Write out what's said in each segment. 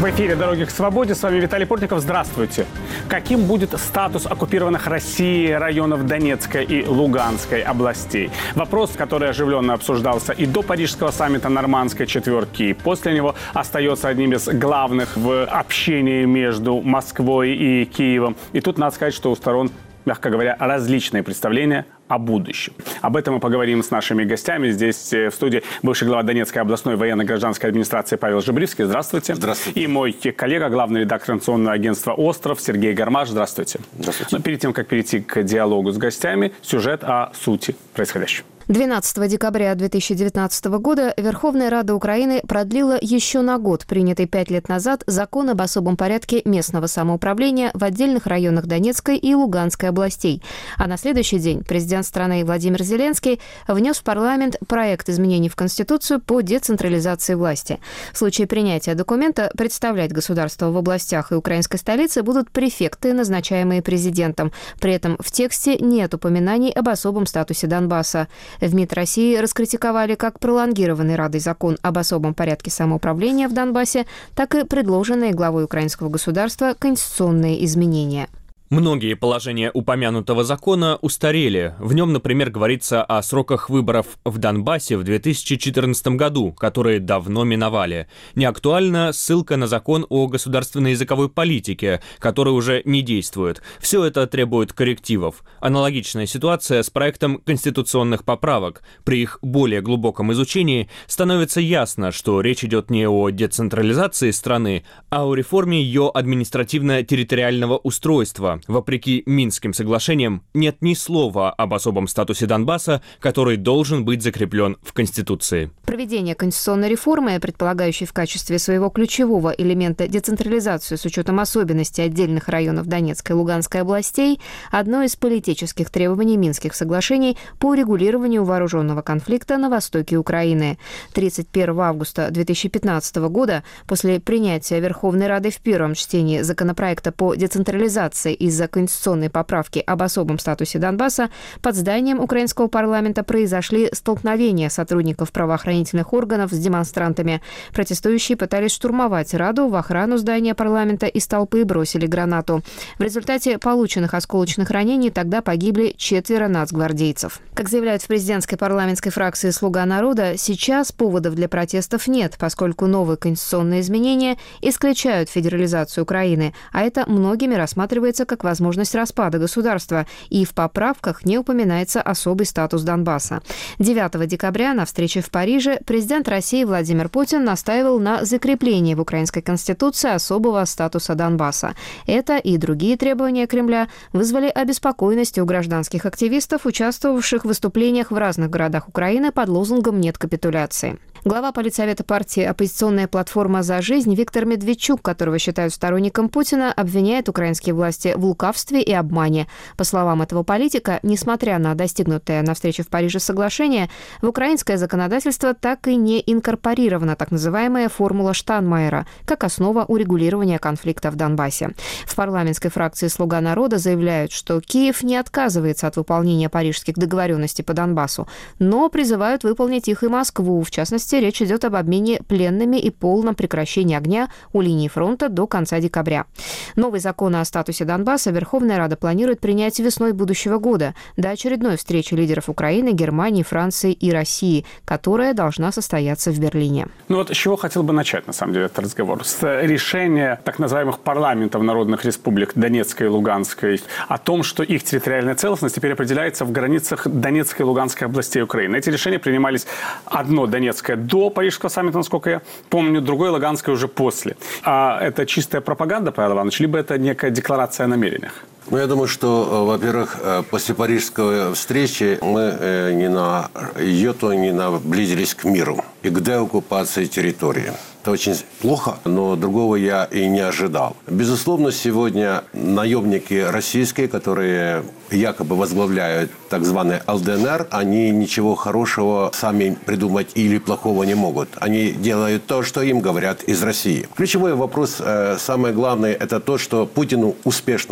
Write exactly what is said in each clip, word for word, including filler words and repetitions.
В эфире «Дороги к свободе». С вами Виталий Портников. Здравствуйте. Каким будет статус оккупированных Россией районов Донецкой и Луганской областей? Вопрос, который оживленно обсуждался и до Парижского саммита Нормандской четверки, и после него остается одним из главных в общении между Москвой и Киевом. И тут надо сказать, что у сторон, мягко говоря, различные представления о будущем. Об этом мы поговорим с нашими гостями. Здесь в студии бывший глава Донецкой областной военно-гражданской администрации Павел Жебривский. Здравствуйте. Здравствуйте. И мой коллега, главный редактор информационного агентства «Остров» Сергей Гармаш. Здравствуйте. Здравствуйте. Но перед тем, как перейти к диалогу с гостями, сюжет о сути происходящего. двенадцатого декабря две тысячи девятнадцатого года Верховная Рада Украины продлила еще на год принятый пять лет назад закон об особом порядке местного самоуправления в отдельных районах Донецкой и Луганской областей. А на следующий день президент страны Владимир Зеленский внес в парламент проект изменений в Конституцию по децентрализации власти. В случае принятия документа представлять государство в областях и украинской столице будут префекты, назначаемые президентом. При этом в тексте нет упоминаний об особом статусе Донбасса. В МИД России раскритиковали как пролонгированный Радой закон об особом порядке самоуправления в Донбассе, так и предложенные главой украинского государства конституционные изменения. Многие положения упомянутого закона устарели. В нем, например, говорится о сроках выборов в Донбассе в две тысячи четырнадцатом году, которые давно миновали. Не актуальна ссылка на закон о государственной языковой политике, который уже не действует. Все это требует коррективов. Аналогичная ситуация с проектом конституционных поправок. При их более глубоком изучении становится ясно, что речь идет не о децентрализации страны, а о реформе ее административно-территориального устройства. Вопреки Минским соглашениям, нет ни слова об особом статусе Донбасса, который должен быть закреплен в Конституции. Проведение конституционной реформы, предполагающей в качестве своего ключевого элемента децентрализацию с учетом особенностей отдельных районов Донецкой и Луганской областей, одно из политических требований Минских соглашений по урегулированию вооруженного конфликта на востоке Украины. тридцать первого августа две тысячи пятнадцатого года, после принятия Верховной Радой в первом чтении законопроекта по децентрализации и из-за конституционной поправки об особом статусе Донбасса под зданием украинского парламента произошли столкновения сотрудников правоохранительных органов с демонстрантами. Протестующие пытались штурмовать Раду, в охрану здания парламента из толпы бросили гранату. В результате полученных осколочных ранений тогда погибли четверо нацгвардейцев. Как заявляют в президентской парламентской фракции «Слуга народа», сейчас поводов для протестов нет, поскольку новые конституционные изменения исключают федерализацию Украины, а это многими рассматривается как возможность распада государства, и в поправках не упоминается особый статус Донбасса. девятого декабря на встрече в Париже президент России Владимир Путин настаивал на закреплении в украинской конституции особого статуса Донбасса. Это и другие требования Кремля вызвали обеспокоенность у гражданских активистов, участвовавших в выступлениях в разных городах Украины под лозунгом «Нет капитуляции». Глава политсовета партии «Оппозиционная платформа за жизнь» Виктор Медведчук, которого считают сторонником Путина, обвиняет украинские власти в лукавстве и обмане. По словам этого политика, несмотря на достигнутое на встрече в Париже соглашение, в украинское законодательство так и не инкорпорирована так называемая формула Штайнмайера как основа урегулирования конфликта в Донбассе. В парламентской фракции «Слуга народа» заявляют, что Киев не отказывается от выполнения парижских договоренностей по Донбассу, но призывают выполнить их и Москву. В частности, речь идет об обмене пленными и полном прекращении огня у линии фронта до конца декабря. Новый закон о статусе Донбасса Верховная Рада планирует принять весной будущего года, до очередной встречи лидеров Украины, Германии, Франции и России, которая должна состояться в Берлине. Ну вот с чего хотел бы начать, на самом деле, этот разговор? С решения так называемых парламентов народных республик Донецкой и Луганской о том, что их территориальная целостность теперь определяется в границах Донецкой и Луганской областей Украины. Эти решения принимались одно Донецкое до Парижского саммита, насколько я помню, другое Луганское уже после. А это чистая пропаганда, Павел Иванович, либо это некая декларация о намерениях? Ну, я думаю, что, во-первых, после парижской встречи мы ни на йоту не наблизились к миру и к деоккупации территории. Это очень плохо, но другого я и не ожидал. Безусловно, сегодня наемники российские, которые якобы возглавляют так званый эл дэ эн эр, они ничего хорошего сами придумать или плохого не могут. Они делают то, что им говорят из России. Ключевой вопрос, самое главное, это то, что Путину успешно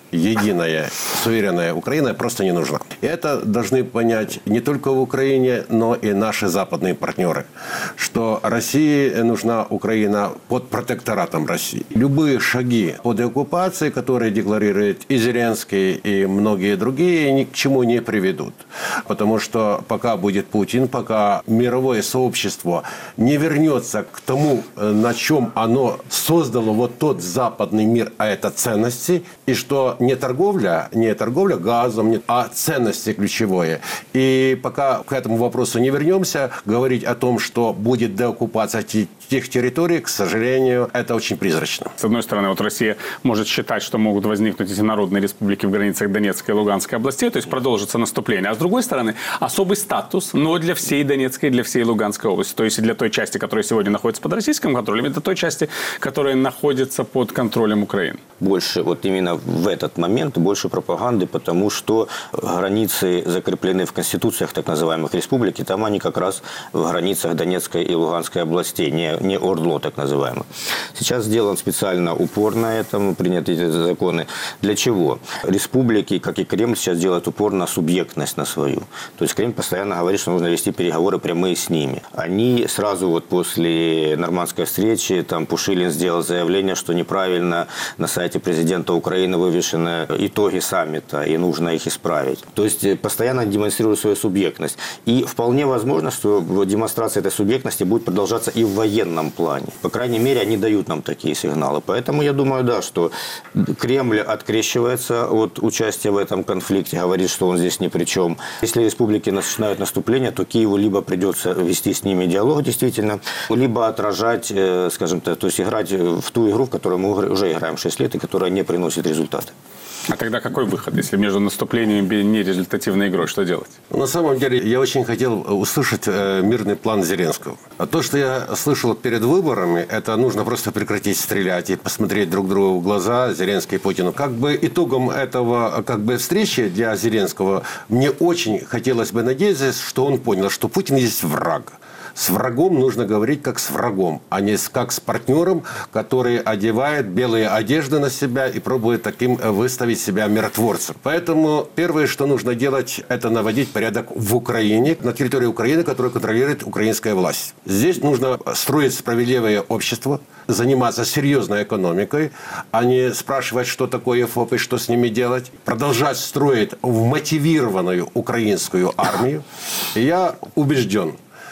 единая, суверенная Украина просто не нужна. И это должны понять не только в Украине, но и наши западные партнеры, что России нужна Украина под протекторатом России. Любые шаги по деоккупации, которые декларирует и Зеленский, и многие другие, ни к чему не приведут. Потому что пока будет Путин, пока мировое сообщество не вернется к тому, на чем оно создало вот тот западный мир, а это ценности, и что не торговля, не торговля газом, не, а ценности ключевое. И пока к этому вопросу не вернемся, говорить о том, что будет деоккупация тех территорий, к сожалению, это очень призрачно. С одной стороны, вот Россия может считать, что могут возникнуть эти народные республики в границах Донецкой и Луганской областей, то есть продолжится наступление. А с другой стороны, особый статус, но для всей Донецкой и для всей Луганской области. То есть для той части, которая сегодня находится под российским контролем, и для той части, которая находится под контролем Украины. Больше, вот именно в этот момент, больше пропаганды, потому что границы закреплены в конституциях так называемых республик, и там они как раз в границах Донецкой и Луганской областей, не, не ОРДЛО так называемое. Сейчас сделан специально упор на этом, приняты эти законы. Для чего? Республики, как и Кремль, сейчас делают упор на субъектность на свою. То есть Кремль постоянно говорит, что нужно вести переговоры прямые с ними. Они сразу вот после нормандской встречи, там Пушилин сделал заявление, что неправильно на сайте президента Украины вывешены итоги саммита, и нужно их исправить. То есть постоянно демонстрируют свою субъектность. И вполне возможно, что демонстрация этой субъектности будет продолжаться и в военном плане. По крайней мере, они дают нам такие сигналы. Поэтому я думаю, да, что Кремль открещивается от участия в этом конфликте, говорит, что он здесь ни при чем. Если республики начинают наступление, то Киеву либо придется вести с ними диалог, действительно, либо отражать, скажем так, то есть играть в ту игру, в которую мы уже играем шесть лет и которая не приносит результата. А тогда какой выход, если между наступлением и нерезультативной игрой? Что делать? На самом деле, я очень хотел услышать мирный план Зеленского. А то, что я слышал перед выборами, это нужно просто прекратить стрелять и посмотреть друг другу в глаза, Зеленский и Путину. Как бы итогом этого как бы, встречи для Зеленского, мне очень хотелось бы надеяться, что он понял, что Путин есть враг. С врагом нужно говорить как с врагом, а не как с партнером, который одевает белые одежды на себя и пробует таким выставить себя миротворцем. Поэтому первое, что нужно делать, это наводить порядок в Украине, на территории Украины, которую контролирует украинская власть. Здесь нужно строить справедливое общество, заниматься серьезной экономикой, а не спрашивать, что такое ФОП и что с ними делать. Продолжать строить вмотивированную украинскую армию. И я убежден,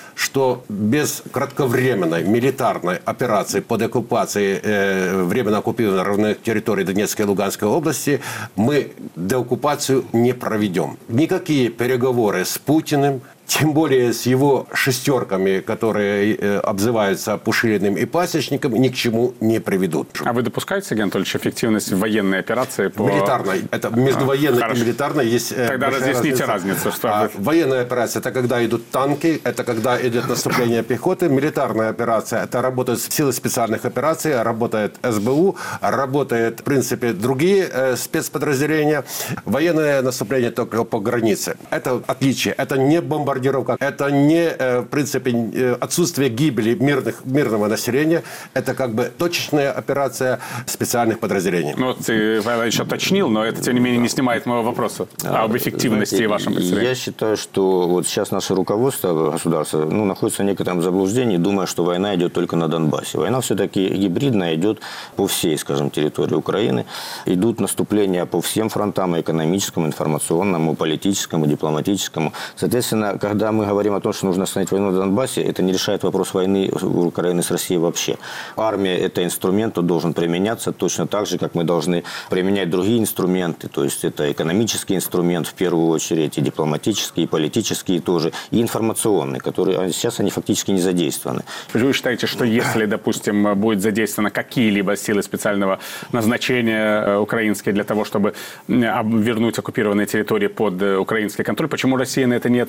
что без кратковременной милитарной операции по деоккупации э, временно оккупированных территорий Донецкой и Луганской области мы деоккупацию не проведем. Никакие переговоры с Путиным, тем более с его шестерками, которые э, обзываются Пушилиным и Пасечником, ни к чему не приведут. А вы допускаете, Сергей Анатольевич, эффективность военной операции по... Милитарной. Это между военной Хорошо. и милитарной есть э, Тогда разъясните разницу. Что а, вы... Военная операция – это когда идут танки, это когда идет наступление пехоты. Милитарная операция – это работают силы специальных операций, работает СБУ, работает, в принципе, другие э, спецподразделения. Военное наступление только по границе. Это отличие. Это не бомбардировка. Это не, в принципе, отсутствие гибели мирных, мирного населения. Это как бы точечная операция специальных подразделений. Ну, вот Иван еще уточнил, но это, тем не менее, не снимает моего вопроса а, об эффективности знаете, вашем представлении. Я считаю, что вот сейчас наше руководство государства ну, находится в некотором заблуждении, думая, что война идет только на Донбассе. Война все-таки гибридная, идет по всей, скажем, территории Украины. Идут наступления по всем фронтам, экономическому, информационному, политическому, дипломатическому. Соответственно, когда мы говорим о том, что нужно остановить войну на Донбассе, это не решает вопрос войны Украины с Россией вообще. Армия – это инструмент, он должен применяться точно так же, как мы должны применять другие инструменты. То есть это экономический инструмент в первую очередь, и дипломатический, и политический тоже, и информационный, которые сейчас они фактически не задействованы. Вы считаете, что если, допустим, будет задействованы какие-либо силы специального назначения украинские для того, чтобы вернуть оккупированные территории под украинский контроль, почему Россия на это не отреагирует?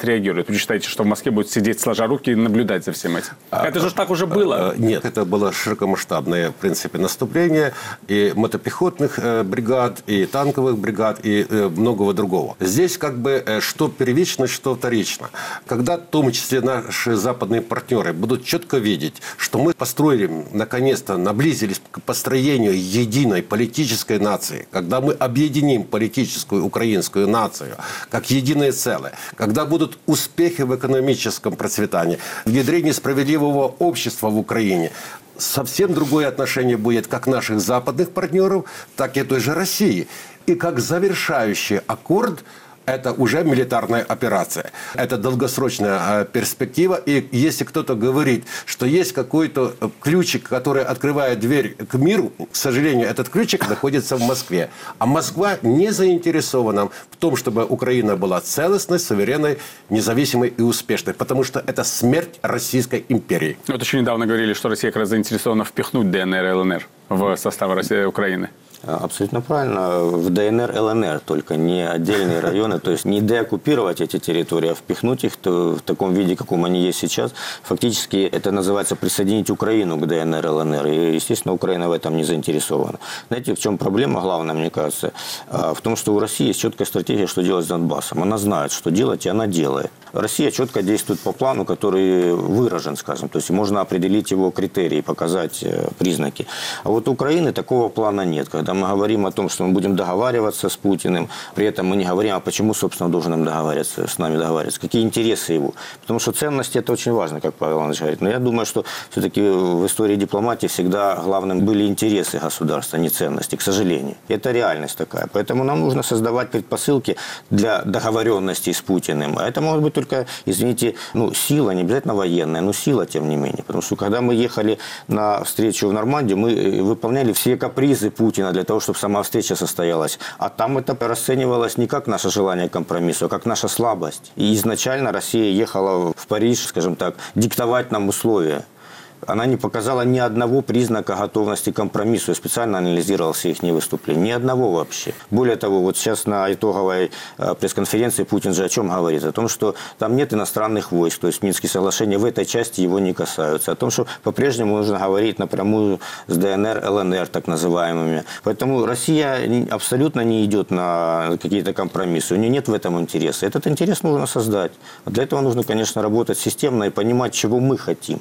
происходит? Вы считаете, что в Москве будут сидеть сложа руки и наблюдать за всем этим? А, это же так уже было. Нет, это было широкомасштабное, в принципе, наступление и мотопехотных бригад, и танковых бригад, и многого другого. Здесь как бы что первично, что вторично. Когда, в том числе, наши западные партнеры будут четко видеть, что мы построили, наконец-то, наблизились к построению единой политической нации, когда мы объединим политическую украинскую нацию как единое целое, когда будут успехи в экономическом процветании, внедрение справедливого общества в Украине, совсем другое отношение будет как наших западных партнеров, так и той же России. И как завершающий аккорд это уже милитарная операция. Это долгосрочная перспектива. И если кто-то говорит, что есть какой-то ключик, который открывает дверь к миру, к сожалению, этот ключик находится в Москве. А Москва не заинтересована в том, чтобы Украина была целостной, суверенной, независимой и успешной. Потому что это смерть Российской империи. Вот еще недавно говорили, что Россия как раз заинтересована впихнуть ДНР и ЛНР в состав России и Украины. Абсолютно правильно. В ДНР, ЛНР, только не отдельные районы. То есть не деоккупировать эти территории, а впихнуть их в таком виде, каком они есть сейчас. Фактически это называется присоединить Украину к ДНР, ЛНР. И, естественно, Украина в этом не заинтересована. Знаете, в чем проблема главная, мне кажется? В том, что у России есть четкая стратегия, что делать с Донбассом. Она знает, что делать, и она делает. Россия четко действует по плану, который выражен, скажем. То есть можно определить его критерии, показать признаки. А вот у Украины такого плана нет. Когда мы говорим о том, что мы будем договариваться с Путиным, при этом мы не говорим, а почему, собственно, должен им договариваться, с нами договариваться, какие интересы его. Потому что ценности – это очень важно, как Павел Иванович говорит. Но я думаю, что все-таки в истории дипломатии всегда главным были интересы государства, а не ценности, к сожалению. Это реальность такая. Поэтому нам нужно создавать предпосылки для договоренности с Путиным. А это может быть только, извините, ну, сила, не обязательно военная, но сила, тем не менее. Потому что когда мы ехали на встречу в Нормандии, мы выполняли все капризы Путина для того, чтобы сама встреча состоялась. А там это расценивалось не как наше желание к компромиссу, а как наша слабость. И изначально Россия ехала в Париж, скажем так, диктовать нам условия. Она не показала ни одного признака готовности к компромиссу. Я специально анализировал все их выступления. Ни одного вообще. Более того, вот сейчас на итоговой пресс-конференции Путин же о чем говорит? О том, что там нет иностранных войск. То есть Минские соглашения в этой части его не касаются. О том, что по-прежнему нужно говорить напрямую с ДНР, ЛНР, так называемыми. Поэтому Россия абсолютно не идет на какие-то компромиссы. У нее нет в этом интереса. Этот интерес нужно создать. Для этого нужно, конечно, работать системно и понимать, чего мы хотим.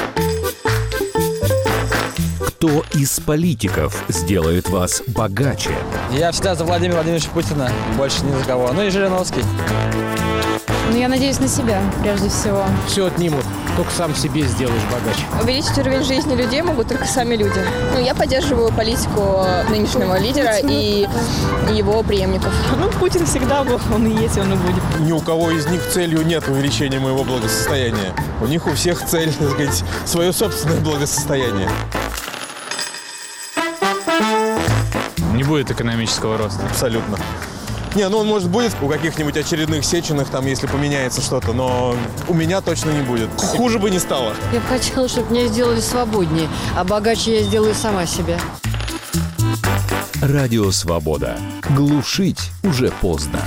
Кто из политиков сделает вас богаче? Я всегда за Владимира Владимировича Путина, больше ни за кого. Ну и Жириновский. Ну, я надеюсь на себя, прежде всего. Все отнимут, только сам себе сделаешь богаче. Увеличить уровень жизни людей могут только сами люди. Ну, я поддерживаю политику нынешнего лидера и его преемников. Ну, Путин всегда был, он и есть, он и будет. Ни у кого из них целью нет увеличения моего благосостояния. У них у всех цель, так сказать, свое собственное благосостояние. Не будет экономического роста. Абсолютно. Не, ну он, может, будет у каких-нибудь очередных Сеченых, там, если поменяется что-то, но у меня точно не будет. Хуже бы не стало. Я бы хотела, чтобы меня сделали свободнее, а богаче я сделаю сама себя. Радио Свобода. Глушить уже поздно.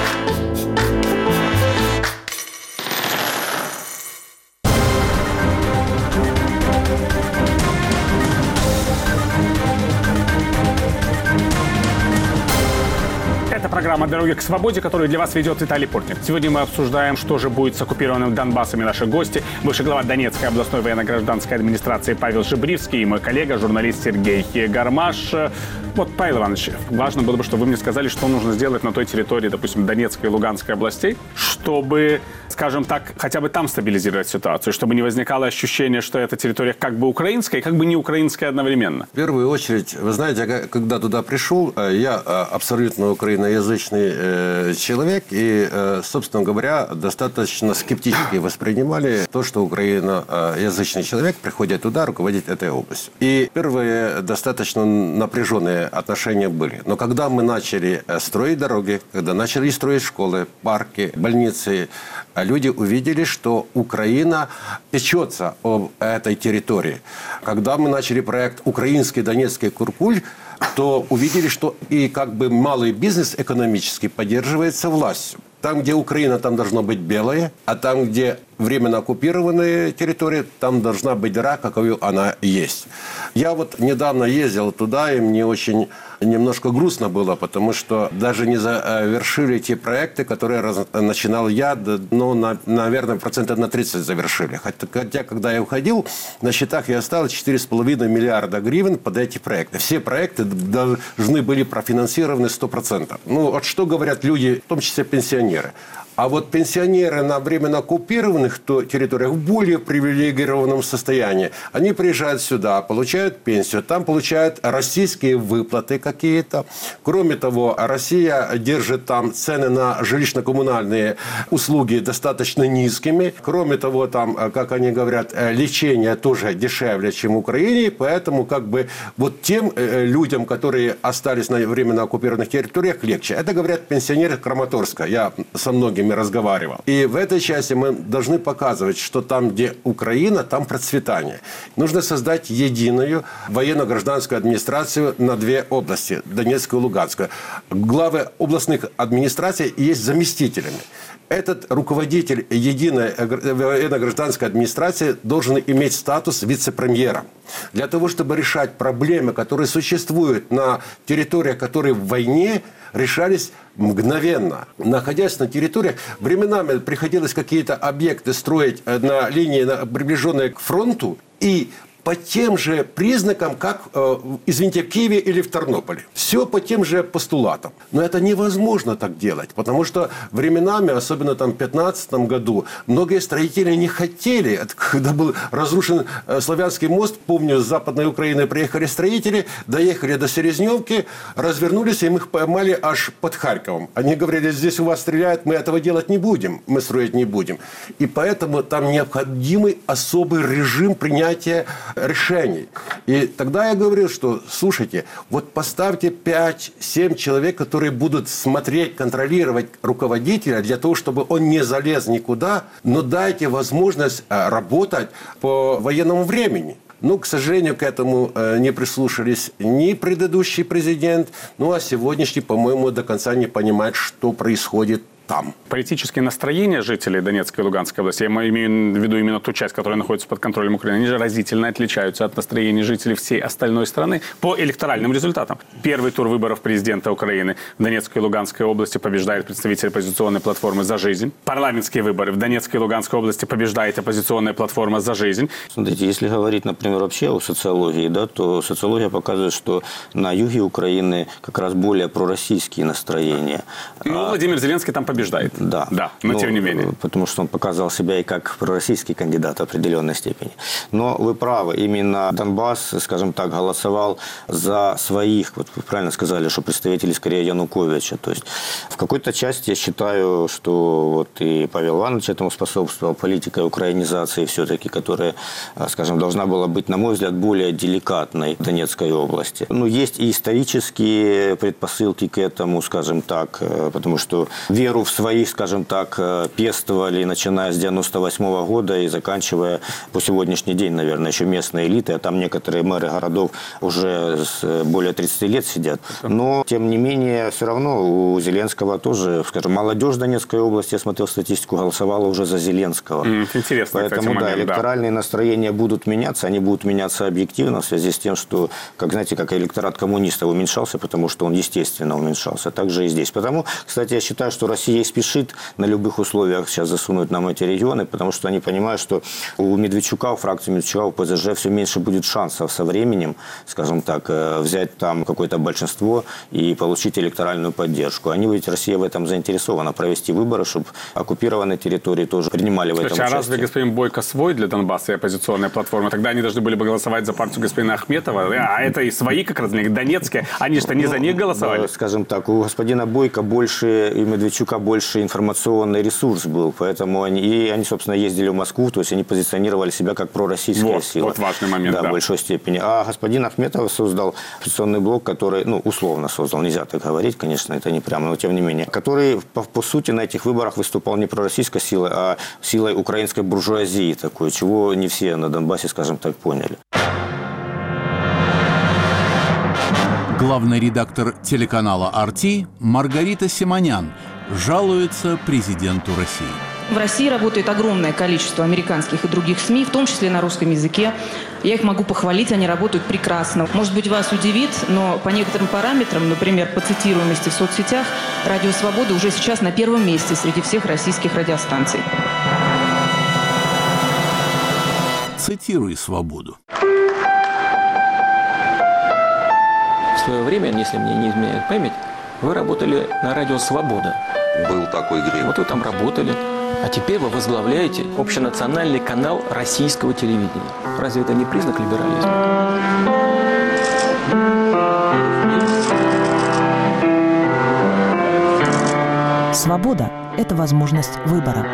Программа «Дороги к свободе», которую для вас ведет Виталий Портник. Сегодня мы обсуждаем, что же будет с оккупированным Донбассом, и наши гости. Бывший глава Донецкой областной военно-гражданской администрации Павел Жебривский и мой коллега, журналист Сергей Гармаш. Вот, Павел Иванович, важно было бы, чтобы вы мне сказали, что нужно сделать на той территории, допустим, Донецкой и Луганской областей, чтобы, скажем так, хотя бы там стабилизировать ситуацию, чтобы не возникало ощущение, что эта территория как бы украинская и как бы не украинская одновременно. В первую очередь, вы знаете, когда туда пришел, я абсолютно украиноязычный человек, и, собственно говоря, достаточно скептически воспринимали то, что украиноязычный человек приходит туда руководить этой областью. И первые достаточно напряженные отношения были. Но когда мы начали строить дороги, когда начали строить школы, парки, больницы, люди увидели, что Украина печется об этой территории. Когда мы начали проект «Украинский Донецкий Куркуль», то увидели, что и как бы малый бизнес экономически поддерживается властью. Там, где Украина, там должно быть белое, а там, где временно оккупированные территории, там должна быть дыра, какой она есть. Я вот недавно ездил туда, и мне очень немножко грустно было, потому что даже не завершили те проекты, которые раз, начинал я, ну, на, наверное, процентов на тридцать завершили. Хотя, когда я уходил, на счетах я оставил четыре с половиной миллиарда гривен под эти проекты. Все проекты должны были профинансированы сто процентов. Ну, вот что говорят люди, в том числе пенсионеры. А вот пенсионеры на временно оккупированных территориях в более привилегированном состоянии. Они приезжают сюда, получают пенсию, там получают российские выплаты какие-то. Кроме того, Россия держит там цены на жилищно-коммунальные услуги достаточно низкими. Кроме того, там, как они говорят, лечение тоже дешевле, чем в Украине. Поэтому как бы вот тем людям, которые остались на временно оккупированных территориях, легче. Это говорят пенсионеры Краматорска. Я со многими разговаривал. И в этой части мы должны показывать, что там, где Украина, там процветание. Нужно создать единую военно-гражданскую администрацию на две области, Донецкую и Луганскую. Главы областных администраций есть заместителями. Этот руководитель единой военно-гражданской администрации должен иметь статус вице-премьера. Для того, чтобы решать проблемы, которые существуют на территориях, которые в войне, решались мгновенно. Находясь на территориях, временами приходилось какие-то объекты строить на линии, приближенные к фронту, и по тем же признакам, как, э, извините, в Киеве или в Тернополе. Все по тем же постулатам. Но это невозможно так делать, потому что временами, особенно там в две тысячи пятнадцатом году, многие строители не хотели. Когда был разрушен э, Славянский мост, помню, с Западной Украины приехали строители, доехали до Селезневки, развернулись, и им их поймали аж под Харьковом. Они говорили, здесь у вас стреляют, мы этого делать не будем, мы строить не будем. И поэтому там необходимый особый режим принятия решений. И тогда я говорил, что, слушайте, вот поставьте пять-семь человек, которые будут смотреть, контролировать руководителя для того, чтобы он не залез никуда, но дайте возможность работать по военному времени. Ну, к сожалению, к этому не прислушались ни предыдущий президент, ну, а сегодняшний, по-моему, до конца не понимает, что происходит там. Политические настроения жителей Донецкой и Луганской области, я имею в виду именно ту часть, которая находится под контролем Украины, они же разительно отличаются от настроений жителей всей остальной страны по электоральным результатам. Первый тур выборов президента Украины в Донецкой и Луганской области побеждает представитель оппозиционной платформы «За жизнь». Парламентские выборы в Донецкой и Луганской области побеждает оппозиционная платформа «За жизнь». Смотрите, если говорить, например, вообще о социологии, да, то социология показывает, что на юге Украины как раз более пророссийские настроения. Ну, а... Владимир Зеленский там побеждает. Да. Да, но ну, тем не менее. Потому что он показал себя и как пророссийский кандидат в определенной степени. Но вы правы, именно Донбасс, скажем так, голосовал за своих, вот вы правильно сказали, что представители скорее Януковича. То есть в какой-то части я считаю, что вот и Павел Иванович этому способствовал, политика украинизации все-таки, которая, скажем, должна была быть, на мой взгляд, более деликатной в Донецкой области. Ну, есть и исторические предпосылки к этому, скажем так, потому что веру в своих, скажем так, пестовали, начиная с девяносто восьмого года и заканчивая по сегодняшний день, наверное, еще местные элиты, а там некоторые мэры городов уже с более тридцати лет сидят. Но, тем не менее, все равно у Зеленского тоже, скажем, молодежь Донецкой области, я смотрел статистику, голосовала уже за Зеленского. Интересно, поэтому, кстати, да, момент, электоральные да. настроения будут меняться, они будут меняться объективно в связи с тем, что, как знаете, как электорат коммунистов уменьшался, потому что он, естественно, уменьшался. Также и здесь. Потому, кстати, я считаю, что Россия спешит на любых условиях сейчас засунуть нам эти регионы, потому что они понимают, что у Медведчука, у фракции Медведчука, у ПЗЖ все меньше будет шансов со временем, скажем так, взять там какое-то большинство и получить электоральную поддержку. Они, ведь Россия в этом заинтересована, провести выборы, чтобы оккупированные территории тоже принимали в этом участие. А разве господин Бойко свой для Донбасса и оппозиционная платформа? Тогда они должны были бы голосовать за партию господина Ахметова, а это и свои как раз, донецкие, они что, не ну, за них голосовали? Скажем так, у господина Бойко больше и Медведчука больше информационный ресурс был, поэтому они, и они, собственно, ездили в Москву, то есть они позиционировали себя как пророссийская вот, сила. Вот важный момент, да, да. в большой степени. А господин Ахметов создал оппозиционный блок, который, ну, условно создал, нельзя так говорить, конечно, это не прямо, но тем не менее, который, по, по сути, на этих выборах выступал не пророссийской силой, а силой украинской буржуазии такой, чего не все на Донбассе, скажем так, поняли. Главный редактор телеканала «Арти» Маргарита Симонян жалуется президенту России. В России работает огромное количество американских и других СМИ, в том числе на русском языке. Я их могу похвалить, они работают прекрасно. Может быть, вас удивит, но по некоторым параметрам, например, по цитируемости в соцсетях, «Радио Свобода» уже сейчас на первом месте среди всех российских радиостанций. Цитируй «Свободу». В свое время, если мне не изменяет память, вы работали на радио «Свобода». Был такой грех. Вот вы там работали. А теперь вы возглавляете общенациональный канал российского телевидения. Разве это не признак либерализма? Свобода – это возможность выбора.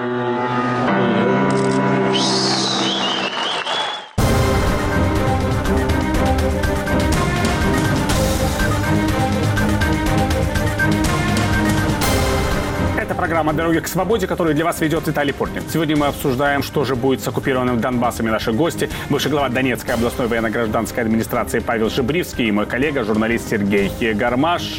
Программа «Дороги к свободе», которую для вас ведет Виталий Портник. Сегодня мы обсуждаем, что же будет с оккупированным Донбассом, и наши гости. Бывший глава Донецкой областной военно-гражданской администрации Павел Жебривский и мой коллега, журналист Сергей Гармаш.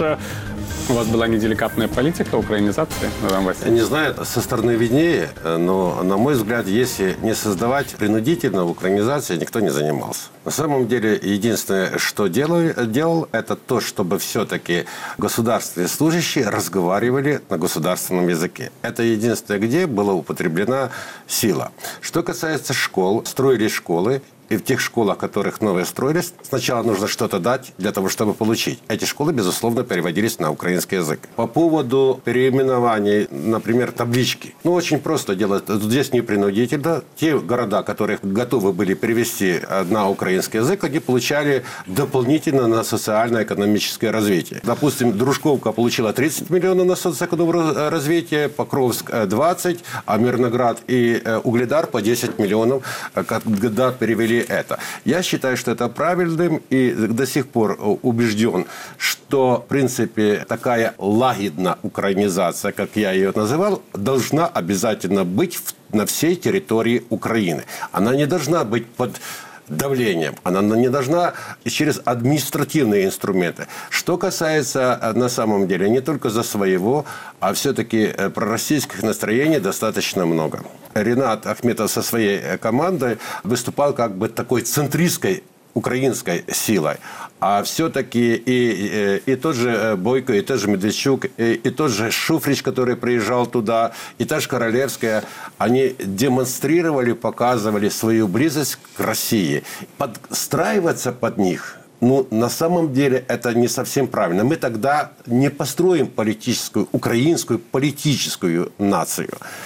У вас была неделикатная политика украинизации на Донбассе? Не знаю, со стороны виднее, но, на мой взгляд, если не создавать принудительно украинизации, никто не занимался. На самом деле, единственное, что делал, делал это то, чтобы все-таки государственные служащие разговаривали на государственном языке. Это единственное, где была употреблена сила. Что касается школ, строили школы. И в тех школах, в которых новые строились, сначала нужно что-то дать для того, чтобы получить. Эти школы, безусловно, переводились на украинский язык. По поводу переименований, например, таблички. Ну, очень просто делать. Здесь не принудительно. Те города, которые готовы были перевести на украинский язык, они получали дополнительно на социально-экономическое развитие. Допустим, Дружковка получила тридцать миллионов на социально-экономическое развитие, Покровск двадцать, а Мирноград и Угледар по десять миллионов, когда перевели это. Я считаю, что это правильным, и до сих пор убежден, что, в принципе, такая лагидная украинизация, как я ее называл, должна обязательно быть на всей территории Украины. Она не должна быть под давлением. Она не должна через административные инструменты. Что касается, на самом деле, не только за своего, а все-таки пророссийских настроений достаточно много. Ринат Ахметов со своей командой выступал как бы такой центристской украинской силой. А все-таки и, и, и тот же Бойко, и тот же Медведчук, и, и тот же Шуфрич, который приезжал туда, и та же Королевская, они демонстрировали, показывали свою близость к России. Подстраиваться под них, ну, на самом деле, это не совсем правильно. Мы тогда не построим политическую, украинскую политическую нацию.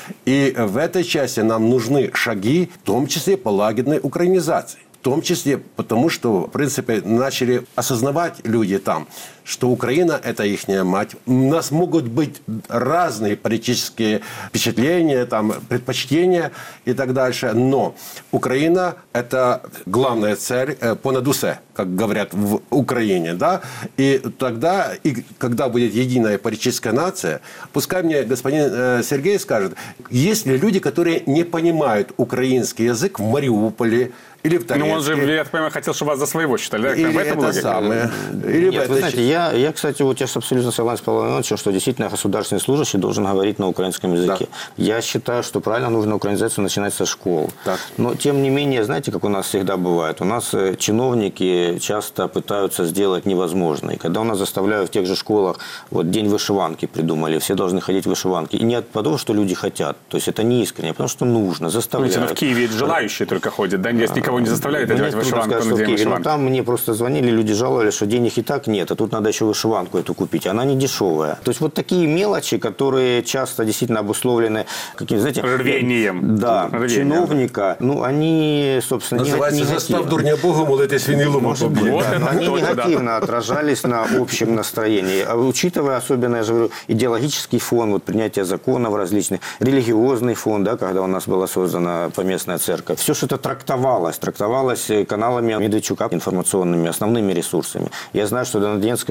И в этой части нам нужны шаги, в том числе по лагерной украинизации. В том числе потому, что, в принципе, начали осознавать люди там, что Украина – это ихняя мать. У нас могут быть разные политические впечатления, там, предпочтения и так дальше. Но Украина – это главная цель понад усе, как говорят в Украине. Да? И тогда, и когда будет единая политическая нация, пускай мне господин Сергей скажет, есть ли люди, которые не понимают украинский язык в Мариуполе, или в Донецке. Ну, он же, я так понимаю, хотел, чтобы вас за своего считали. Да? Или в этом это самое. Или Нет, в вы знаете, я, я, кстати, вот я абсолютно согласен с Павлом Ивановичем, что действительно государственный служащий должен говорить на украинском языке. Да. Я считаю, что правильно нужно украинизацию начинать со школ. Так. Но, тем не менее, знаете, как у нас всегда бывает, у нас чиновники часто пытаются сделать невозможное. И когда у нас заставляют в тех же школах, вот день вышиванки придумали, все должны ходить в вышиванке. И не от того, что люди хотят, то есть это не искренне, а потому что нужно, заставляют. Видите, в Киеве желающие только ходят, да? Здесь никого не заставляют одевать вышиванку сказать, на день вышиванки. Но там мне просто звонили, люди жаловались, что денег и так нет, а тут надо еще вышиванку эту купить. Она не дешевая. То есть вот такие мелочи, которые часто действительно обусловлены каким-то, знаете... Рвением. Да, Рвением. Чиновника. Ну, они, собственно, называется «Застав дурня Богу, молитесь винилу». Может быть, вот да. Они негативно отражались на общем настроении. А учитывая особенно, я же говорю, идеологический фон, вот принятие законов различных, религиозный фон, да, когда у нас была создана поместная церковь, все что-то трактовалось, трактовалось каналами Медведчука, информационными, основными ресурсами. Я знаю, что на Донецкой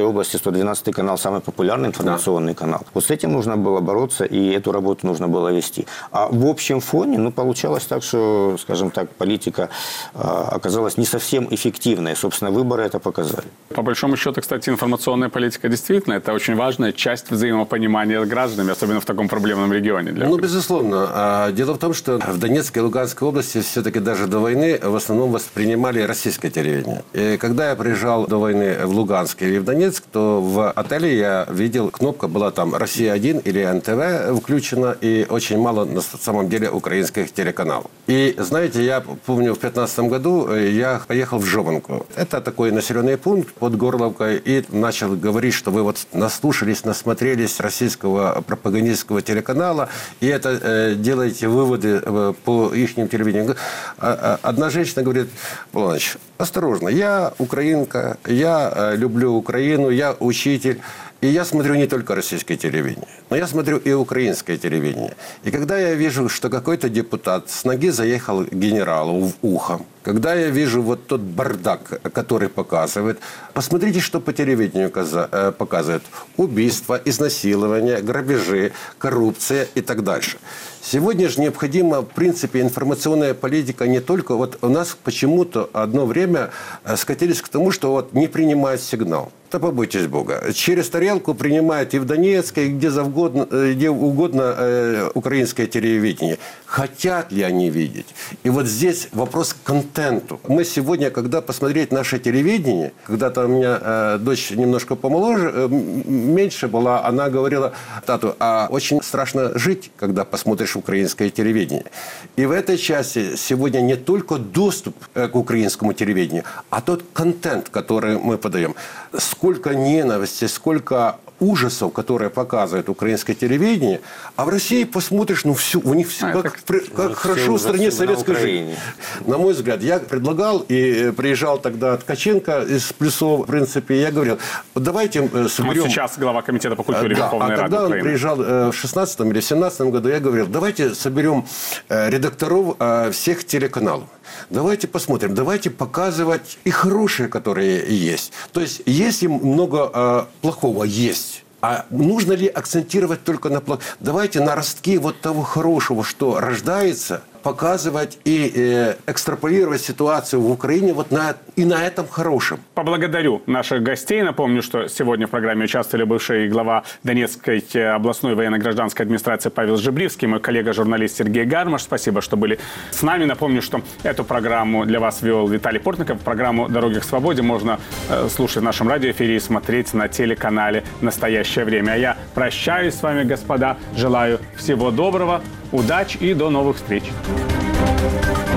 области сто двенадцатый канал самый популярный информационный да. канал. Вот с этим нужно было бороться, и эту работу нужно было вести. А в общем фоне, ну, получалось так, что, скажем так, политика а, оказалась не совсем эффективной. Собственно, выборы это показали. По большому счету, кстати, информационная политика действительно это очень важная часть взаимопонимания с гражданами, особенно в таком проблемном регионе. Для ну, безусловно. Дело в том, что в Донецкой и Луганской области все-таки даже до войны в основном воспринимали российское телевидение. И когда я приезжал до войны в Луганск и в Донецк, то в отеле я видел, кнопка была там «Россия один» или эн тэ вэ включена, и очень мало на самом деле украинских телеканалов. И, знаете, я помню, в две тысячи пятнадцатом году я поехал в Жованку. Это такой населенный пункт под Горловкой, и начал говорить, что вы вот наслушались, насмотрелись российского пропагандистского телеканала, и это э, делаете выводы э, по их телевидению. Одна женщина говорит: Павел Иванович, осторожно, я украинка, я э, люблю Украину, я учитель. И я смотрю не только российское телевидение, но я смотрю и украинское телевидение. И когда я вижу, что какой-то депутат с ноги заехал генералу в ухо, когда я вижу вот тот бардак, который показывает, посмотрите, что по телевидению показывает. Убийства, изнасилования, грабежи, коррупция и так дальше. Сегодня же необходима, в принципе, информационная политика не только... Вот у нас почему-то одно время скатились к тому, что вот не принимают сигнал. Да побойтесь Бога. Через тарелку принимают и в Донецке, и где угодно, где угодно э, украинское телевидение. Хотят ли они видеть? И вот здесь вопрос к контенту. Мы сегодня, когда посмотреть наше телевидение, когда-то у меня э, дочь немножко помоложе, э, меньше была, она говорила: тату, а очень страшно жить, когда посмотришь украинское телевидение. И в этой части сегодня не только доступ э, к украинскому телевидению, а тот контент, который мы подаем. Сколько ненависти, сколько ужасов, которые показывает украинское телевидение, а в России посмотришь, ну, все, у них все, а, как, при, как хорошо в стране советской жизни. На мой взгляд, я предлагал, и приезжал тогда Ткаченко из Плюсов, в принципе, я говорил: давайте соберем... Он сейчас глава комитета по культуре да, Верховной а Рады тогда Украины. Он приезжал в шестнадцатом или семнадцатом году, я говорил: давайте соберем редакторов всех телеканалов. Давайте посмотрим, давайте показывать и хорошие, которые есть. То есть, если много э, плохого есть, а нужно ли акцентировать только на плохом? Давайте на ростки вот того хорошего, что рождается, показывать и э, экстраполировать ситуацию в Украине вот на, и на этом хорошем. Поблагодарю наших гостей. Напомню, что сегодня в программе участвовали бывший глава Донецкой областной военно-гражданской администрации Павел Жебривский, мой коллега-журналист Сергей Гармаш. Спасибо, что были с нами. Напомню, что эту программу для вас вел Виталий Портников. Программу «Дороги к свободе» можно э, слушать в нашем радиоэфире и смотреть на телеканале «Настоящее время». А я прощаюсь с вами, господа. Желаю всего доброго, удачи и до новых встреч.